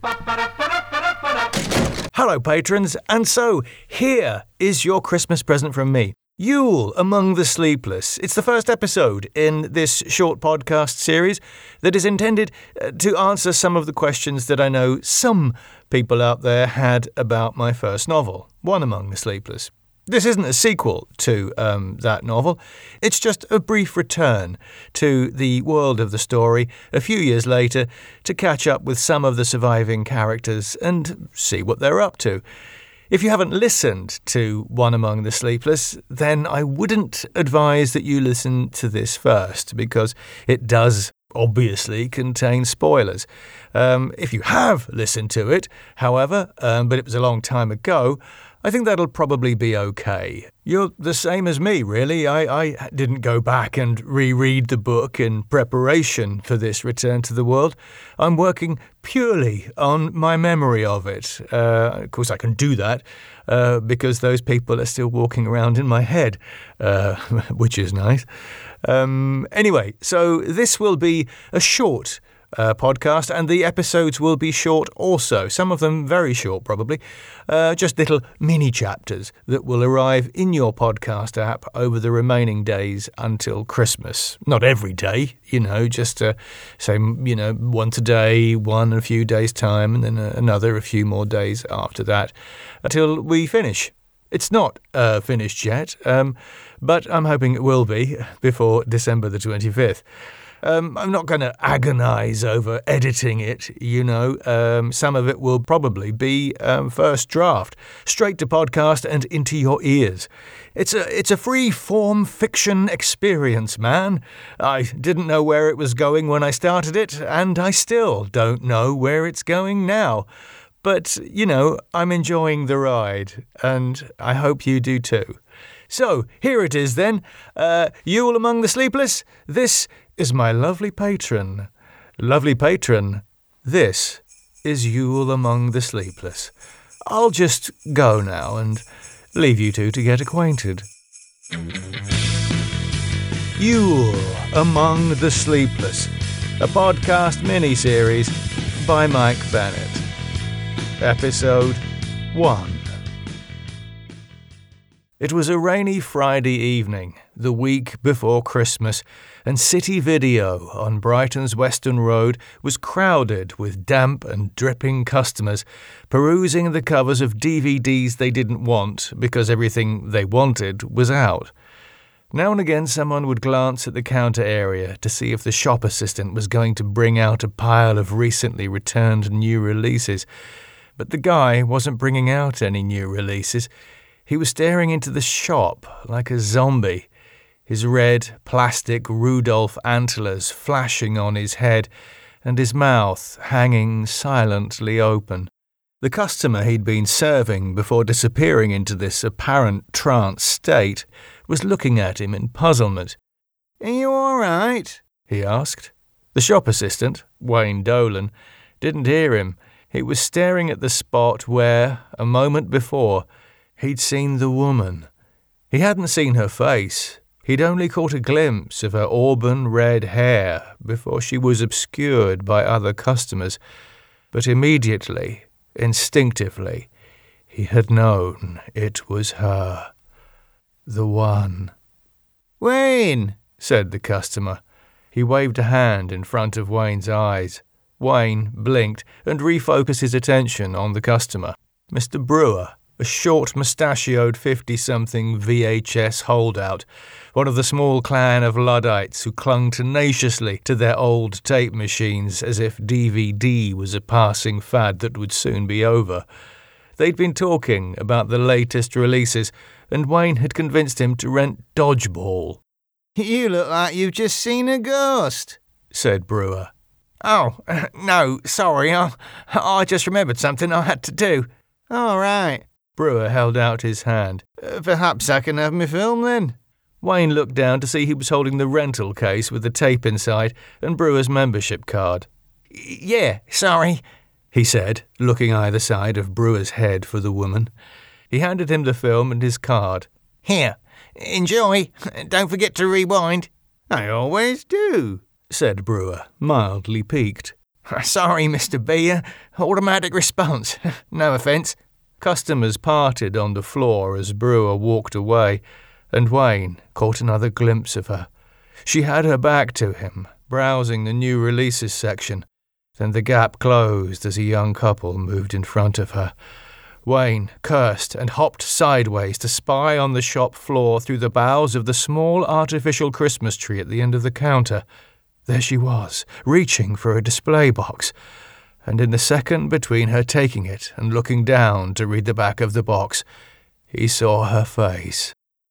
Hello, patrons, and so here is your Christmas present from me. Yule Among the Sleepless. It's the first episode in this short podcast series that is intended to answer some of the questions that I know some people out there had about my first novel, One Among the Sleepless. This isn't a sequel to that novel. It's just a brief return to the world of the story a few years later to catch up with some of the surviving characters and see what they're up to. If you haven't listened to One Among the Sleepless, then I wouldn't advise that you listen to this first, because it does obviously contain spoilers. If you have listened to it, however, but it was a long time ago, I think that'll probably be okay. You're the same as me, really. I didn't go back and reread the book in preparation for this return to the world. I'm working purely on my memory of it. Of course, I can do that because those people are still walking around in my head, which is nice. Anyway, so this will be a short podcast, and the episodes will be short also. Some of them very short, probably. Just little mini chapters that will arrive in your podcast app over the remaining days until Christmas. Not every day, just say, once a day, one in a few days' time, and then another a few more days after that, until we finish. It's not finished yet, but I'm hoping it will be before December the 25th. I'm not going to agonize over editing it, Some of it will probably be first draft, straight to podcast and into your ears. It's a free-form fiction experience, man. I didn't know where it was going when I started it, and I still don't know where it's going now. But, I'm enjoying the ride, and I hope you do too. So, here it is then. Yule Among the Sleepless. This is my lovely patron. Lovely patron, this is Yule Among the Sleepless. I'll just go now and leave you two to get acquainted. Yule Among the Sleepless, a podcast mini-series by Mike Bennett. Episode 1. It was a rainy Friday evening, the week before Christmas, and City Video on Brighton's Western Road was crowded with damp and dripping customers, perusing the covers of DVDs they didn't want because everything they wanted was out. Now and again someone would glance at the counter area to see if the shop assistant was going to bring out a pile of recently returned new releases. But the guy wasn't bringing out any new releases. He was staring into the shop like a zombie, his red plastic Rudolph antlers flashing on his head and his mouth hanging silently open. The customer he'd been serving before disappearing into this apparent trance state was looking at him in puzzlement. "Are you all right?" he asked. The shop assistant, Wayne Dolan, didn't hear him. He was staring at the spot where, a moment before, he'd seen the woman. He hadn't seen her face. He'd only caught a glimpse of her auburn red hair before she was obscured by other customers. But immediately, instinctively, he had known it was her. The one. "Wayne," said the customer. He waved a hand in front of Wayne's eyes. Wayne blinked and refocused his attention on the customer. Mr. Brewer, a short, mustachioed 50-something VHS holdout, one of the small clan of Luddites who clung tenaciously to their old tape machines as if DVD was a passing fad that would soon be over. They'd been talking about the latest releases, and Wayne had convinced him to rent Dodgeball. "You look like you've just seen a ghost," said Brewer. "Oh, no, sorry, I just remembered something I had to do." "All right." Brewer held out his hand. "Perhaps I can have my film then." Wayne looked down to see he was holding the rental case with the tape inside and Brewer's membership card. "Yeah, sorry," he said, looking either side of Brewer's head for the woman. He handed him the film and his card. "Here, enjoy. Don't forget to rewind." "I always do," said Brewer, mildly piqued. Sorry, Mr. B. Automatic response. No offence. Customers parted on the floor as Brewer walked away, and Wayne caught another glimpse of her. She had her back to him, browsing the new releases section. Then the gap closed as a young couple moved in front of her. Wayne cursed and hopped sideways to spy on the shop floor through the boughs of the small artificial Christmas tree at the end of the counter. There she was, reaching for a display box, and in the second between her taking it and looking down to read the back of the box, he saw her face.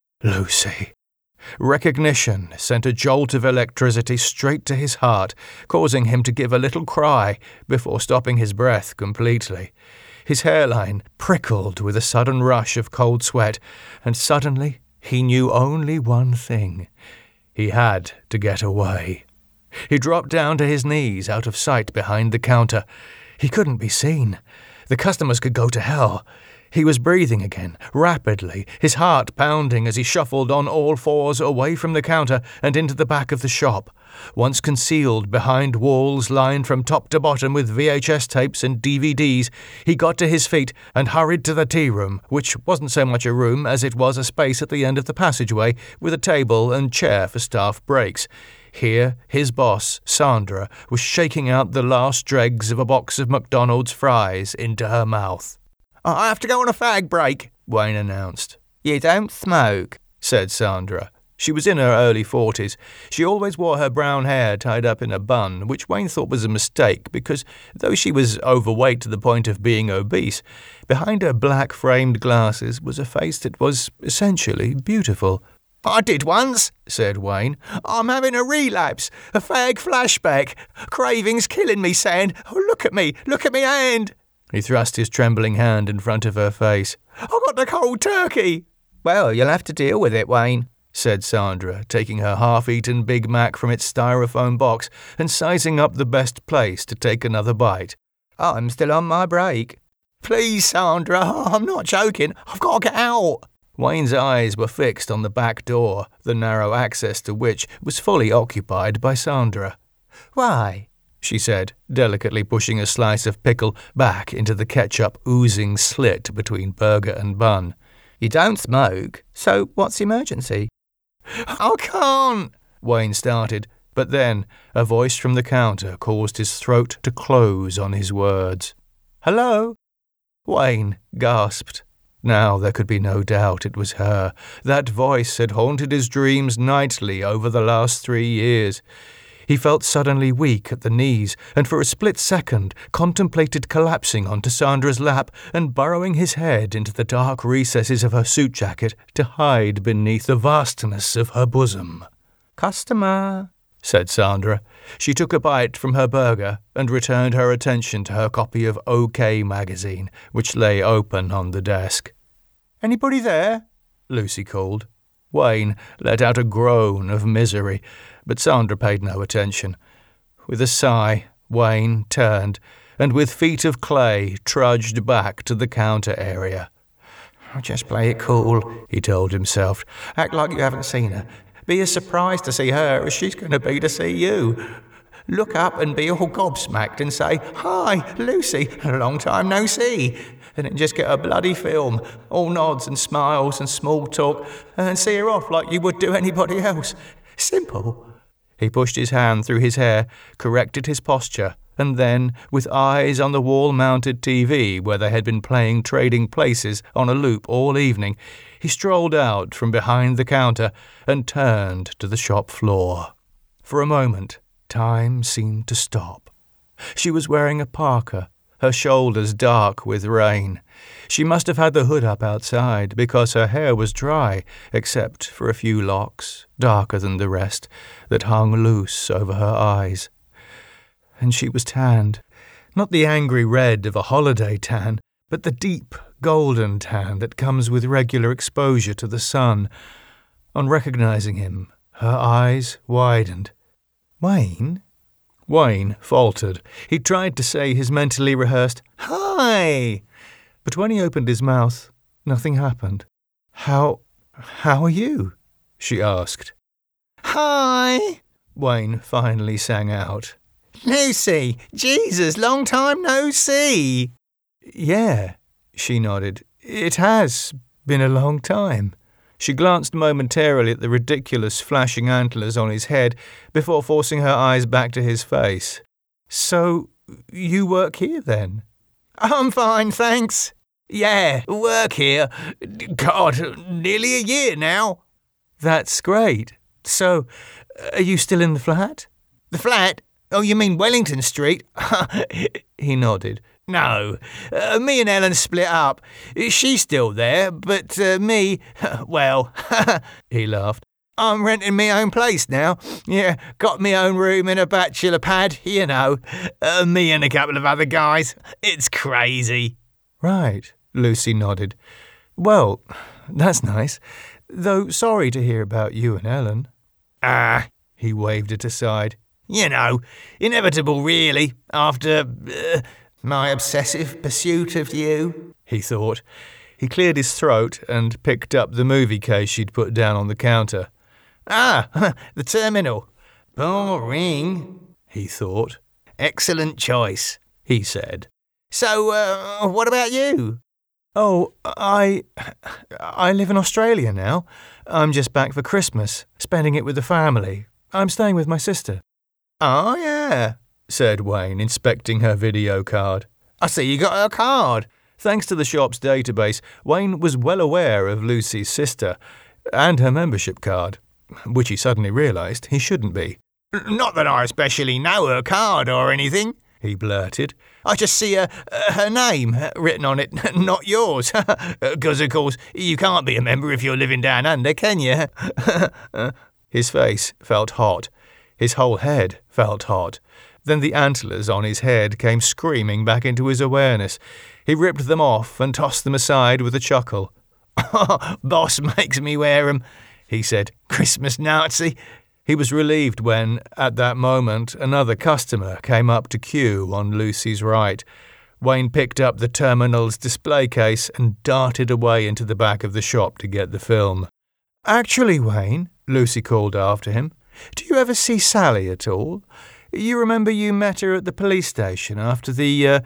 Lucy. Recognition sent a jolt of electricity straight to his heart, causing him to give a little cry before stopping his breath completely. His hairline prickled with a sudden rush of cold sweat, and suddenly he knew only one thing. He had to get away. He dropped down to his knees out of sight behind the counter. He couldn't be seen. The customers could go to hell. He was breathing again, rapidly, his heart pounding as he shuffled on all fours away from the counter and into the back of the shop. Once concealed behind walls lined from top to bottom with VHS tapes and DVDs, he got to his feet and hurried to the tea room, which wasn't so much a room as it was a space at the end of the passageway with a table and chair for staff breaks. Here, his boss, Sandra, was shaking out the last dregs of a box of McDonald's fries into her mouth. "I have to go on a fag break," Wayne announced. "You don't smoke," said Sandra. She was in her early 40s. She always wore her brown hair tied up in a bun, which Wayne thought was a mistake because, though she was overweight to the point of being obese, behind her black-framed glasses was a face that was essentially beautiful. "I did once," said Wayne. "I'm having a relapse, a fag flashback. Cravings killing me, saying, 'Oh, look at me hand.'" He thrust his trembling hand in front of her face. "I got the cold turkey." "Well, you'll have to deal with it, Wayne," said Sandra, taking her half-eaten Big Mac from its styrofoam box and sizing up the best place to take another bite. "I'm still on my break." "Please, Sandra, I'm not joking. I've got to get out." Wayne's eyes were fixed on the back door, the narrow access to which was fully occupied by Sandra. "Why?" she said, delicately pushing a slice of pickle back into the ketchup-oozing slit between burger and bun. "You don't smoke, so what's the emergency?" "I can't," Wayne started, but then a voice from the counter caused his throat to close on his words. "Hello?" Wayne gasped. Now there could be no doubt it was her. That voice had haunted his dreams nightly over the last 3 years. He felt suddenly weak at the knees, and for a split second contemplated collapsing onto Sandra's lap and burrowing his head into the dark recesses of her suit jacket to hide beneath the vastness of her bosom. "Customer," said Sandra. She took a bite from her burger and returned her attention to her copy of OK magazine, which lay open on the desk. "Anybody there?" Lucy called. Wayne let out a groan of misery, but Sandra paid no attention. With a sigh, Wayne turned and with feet of clay trudged back to the counter area. "Just play it cool," he told himself. "Act like you haven't seen her. Be as surprised to see her as she's going to be to see you. Look up and be all gobsmacked and say, 'Hi, Lucy, long time no see.' And then just get a bloody film, all nods and smiles and small talk, and see her off like you would do anybody else. Simple." He pushed his hand through his hair, corrected his posture, and then, with eyes on the wall-mounted TV where they had been playing Trading Places on a loop all evening, he strolled out from behind the counter and turned to the shop floor. For a moment, time seemed to stop. She was wearing a parka, her shoulders dark with rain. She must have had the hood up outside because her hair was dry, except for a few locks, darker than the rest, that hung loose over her eyes. And she was tanned, not the angry red of a holiday tan, but the deep, golden tan that comes with regular exposure to the sun. On recognizing him, her eyes widened. "Wayne?" Wayne faltered. He tried to say his mentally rehearsed, "Hi!" But when he opened his mouth, nothing happened. How are you?" she asked. "Hi!" Wayne finally sang out. Lucy, Jesus, long time no see. Yeah, she nodded. It has been a long time. She glanced momentarily at the ridiculous flashing antlers on his head before forcing her eyes back to his face. So, you work here then? I'm fine, thanks. Yeah, work here. God, nearly a year now. That's great. So, are you still in the flat? The flat? Oh, you mean Wellington Street? He nodded. No, me and Ellen split up. She's still there, but me, well, he laughed. I'm renting me own place now. Yeah, got me own room in a bachelor pad, you know. Me and a couple of other guys. It's crazy. Right, Lucy nodded. Well, that's nice. Though sorry to hear about you and Ellen. He waved it aside. You know, inevitable really, after my obsessive pursuit of you, he thought. He cleared his throat and picked up the movie case she'd put down on the counter. The Terminal. Boring, he thought. Excellent choice, he said. So, what about you? Oh, I live in Australia now. I'm just back for Christmas, spending it with the family. I'm staying with my sister. Oh, yeah, said Wayne, inspecting her video card. I see you got her card. Thanks to the shop's database, Wayne was well aware of Lucy's sister and her membership card, which he suddenly realised he shouldn't be. Not that I especially know her card or anything, he blurted. I just see her name written on it, not yours. Because, of course, you can't be a member if you're living down under, can you? His face felt hot. His whole head felt hot. Then the antlers on his head came screaming back into his awareness. He ripped them off and tossed them aside with a chuckle. Boss makes me wear 'em, he said. Christmas Nazi. He was relieved when, at that moment, another customer came up to queue on Lucy's right. Wayne picked up the Terminal's display case and darted away into the back of the shop to get the film. Actually, Wayne, Lucy called after him, do you ever see Sally at all? You remember you met her at the police station after the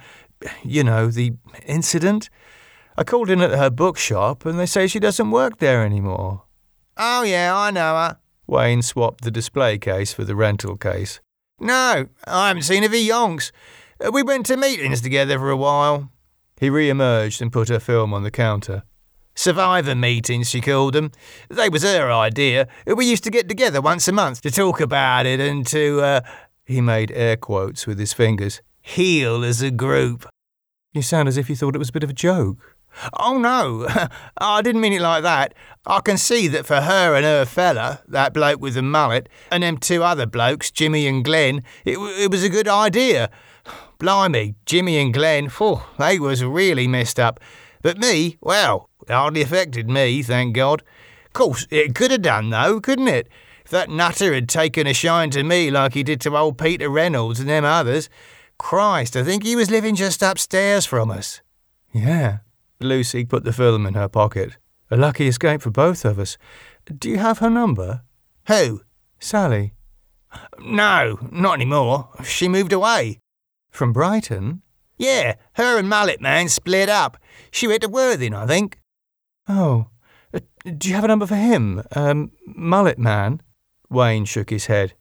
incident? I called in at her bookshop and they say she doesn't work there anymore. Oh, yeah, I know her. Wayne swapped the display case for the rental case. No, I haven't seen her for yonks. We went to meetings together for a while. He re-emerged and put her film on the counter. Survivor meetings, she called them. They was her idea. We used to get together once a month to talk about it and to, he made air quotes with his fingers, heal as a group. You sound as if you thought it was a bit of a joke. Oh, no, I didn't mean it like that. I can see that for her and her fella, that bloke with the mullet, and them two other blokes, Jimmy and Glenn, it was a good idea. Blimey, Jimmy and Glenn, they was really messed up. But me, well, it hardly affected me, thank God. Course, it could have done, though, couldn't it? If that nutter had taken a shine to me like he did to old Peter Reynolds and them others, Christ, I think he was living just upstairs from us. Yeah. Lucy put the film in her pocket. A lucky escape for both of us. Do you have her number? Who? Sally. No, not anymore. She moved away. From Brighton? Yeah, her and Mullet Man split up. She went to Worthing, I think. Oh. Do you have a number for him? Mullet Man? Wayne shook his head.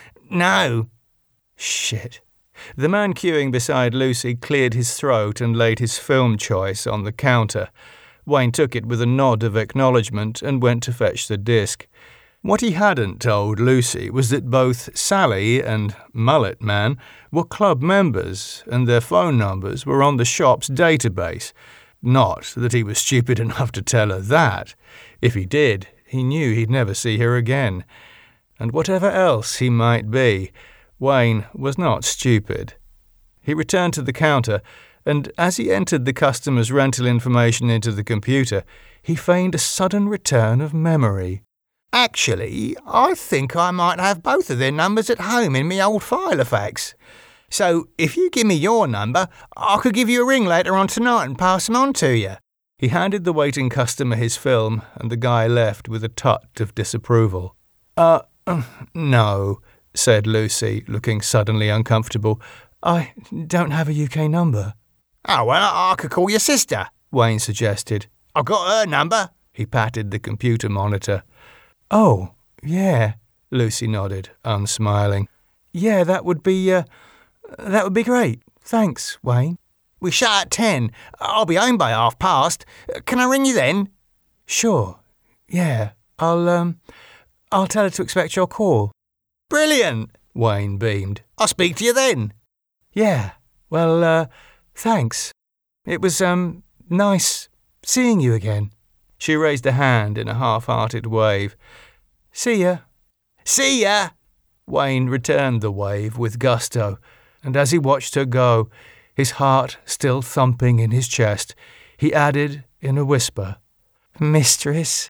No. Shit. The man queuing beside Lucy cleared his throat and laid his film choice on the counter. Wayne took it with a nod of acknowledgement and went to fetch the disc. What he hadn't told Lucy was that both Sally and Mullet Man were club members and their phone numbers were on the shop's database. Not that he was stupid enough to tell her that. If he did, he knew he'd never see her again. And whatever else he might be, Wayne was not stupid. He returned to the counter, and as he entered the customer's rental information into the computer, he feigned a sudden return of memory. Actually, I think I might have both of their numbers at home in me old Filofax. So, if you give me your number, I could give you a ring later on tonight and pass them on to you. He handed the waiting customer his film, and the guy left with a touch of disapproval. No, said Lucy, looking suddenly uncomfortable. I don't have a UK number. Oh, well, I could call your sister, Wayne suggested. I've got her number. He patted the computer monitor. Oh, yeah, Lucy nodded, unsmiling. Yeah, that would be great. Thanks, Wayne. We shut at 10. I'll be home by past. Can I ring you then? Sure. Yeah. I'll tell her to expect your call. Brilliant, Wayne beamed. I'll speak to you then. Yeah. Well, thanks. It was, nice seeing you again. She raised a hand in a half-hearted wave. See ya. See ya! Wayne returned the wave with gusto, and as he watched her go, his heart still thumping in his chest, he added in a whisper, Mistress.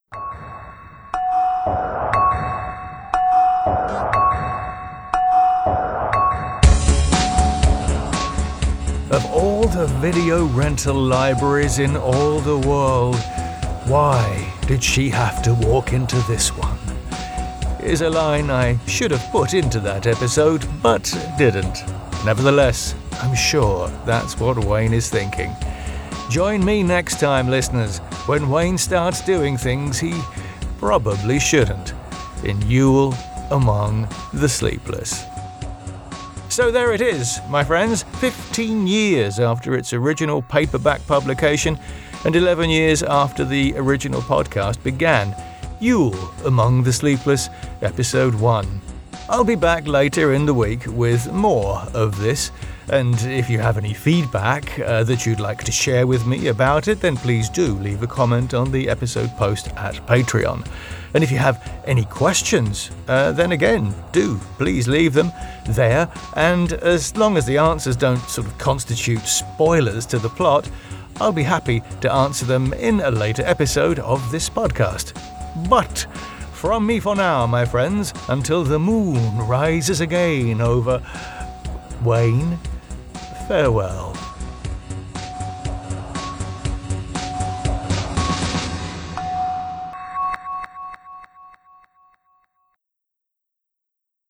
Of all the video rental libraries in all the world, why did she have to walk into this one? Is a line I should have put into that episode, but didn't. Nevertheless, I'm sure that's what Wayne is thinking. Join me next time, listeners, when Wayne starts doing things he probably shouldn't, in Yule Among the Sleepless. So there it is, my friends, 15 years after its original paperback publication and 11 years after the original podcast began. Yule Among the Sleepless, Episode 1. I'll be back later in the week with more of this, and if you have any feedback that you'd like to share with me about it, then please do leave a comment on the episode post at Patreon. And if you have any questions, then again, do please leave them there, and as long as the answers don't sort of constitute spoilers to the plot, I'll be happy to answer them in a later episode of this podcast. But from me for now, my friends, until the moon rises again over Wayne, farewell.